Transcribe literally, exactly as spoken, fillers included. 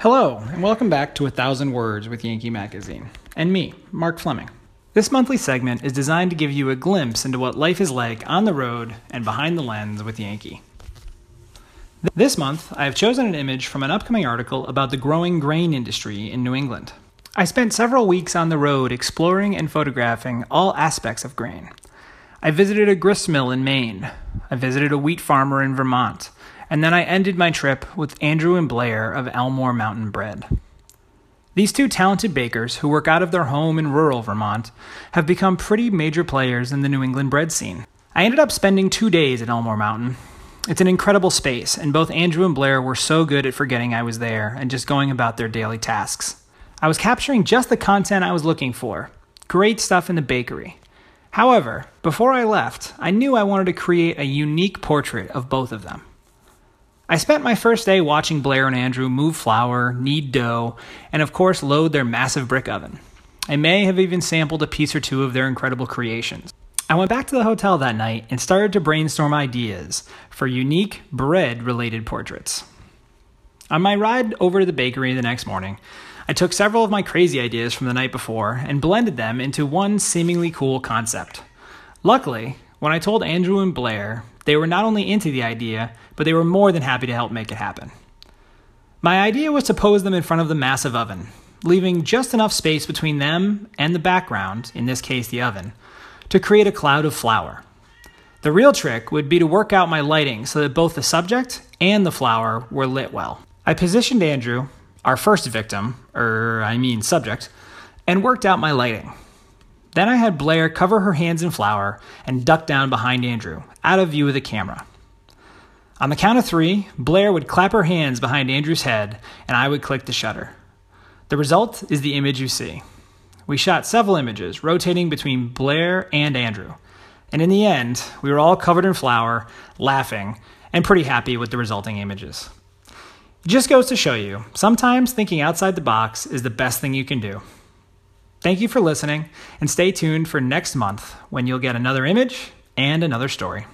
Hello, and welcome back to A Thousand Words with Yankee Magazine, and me, Mark Fleming. This monthly segment is designed to give you a glimpse into what life is like on the road and behind the lens with Yankee. This month, I have chosen an image from an upcoming article about the growing grain industry in New England. I spent several weeks on the road exploring and photographing all aspects of grain. I visited a grist mill in Maine. I visited a wheat farmer in Vermont. And then I ended my trip with Andrew and Blair of Elmore Mountain Bread. These two talented bakers, who work out of their home in rural Vermont, have become pretty major players in the New England bread scene. I ended up spending two days at Elmore Mountain. It's an incredible space, and both Andrew and Blair were so good at forgetting I was there and just going about their daily tasks. I was capturing just the content I was looking for. Great stuff in the bakery. However, before I left, I knew I wanted to create a unique portrait of both of them. I spent my first day watching Blair and Andrew move flour, knead dough, and of course load their massive brick oven. I may have even sampled a piece or two of their incredible creations. I went back to the hotel that night and started to brainstorm ideas for unique bread-related portraits. On my ride over to the bakery the next morning, I took several of my crazy ideas from the night before and blended them into one seemingly cool concept. Luckily, when I told Andrew and Blair, they were not only into the idea, but they were more than happy to help make it happen. My idea was to pose them in front of the massive oven, leaving just enough space between them and the background, in this case the oven, to create a cloud of flour. The real trick would be to work out my lighting so that both the subject and the flour were lit well. I positioned Andrew, our first victim, er, I mean subject, and worked out my lighting. Then I had Blair cover her hands in flour and duck down behind Andrew, out of view of the camera. On the count of three, Blair would clap her hands behind Andrew's head, and I would click the shutter. The result is the image you see. We shot several images, rotating between Blair and Andrew. And in the end, we were all covered in flour, laughing, and pretty happy with the resulting images. It just goes to show you, sometimes thinking outside the box is the best thing you can do. Thank you for listening, and stay tuned for next month when you'll get another image and another story.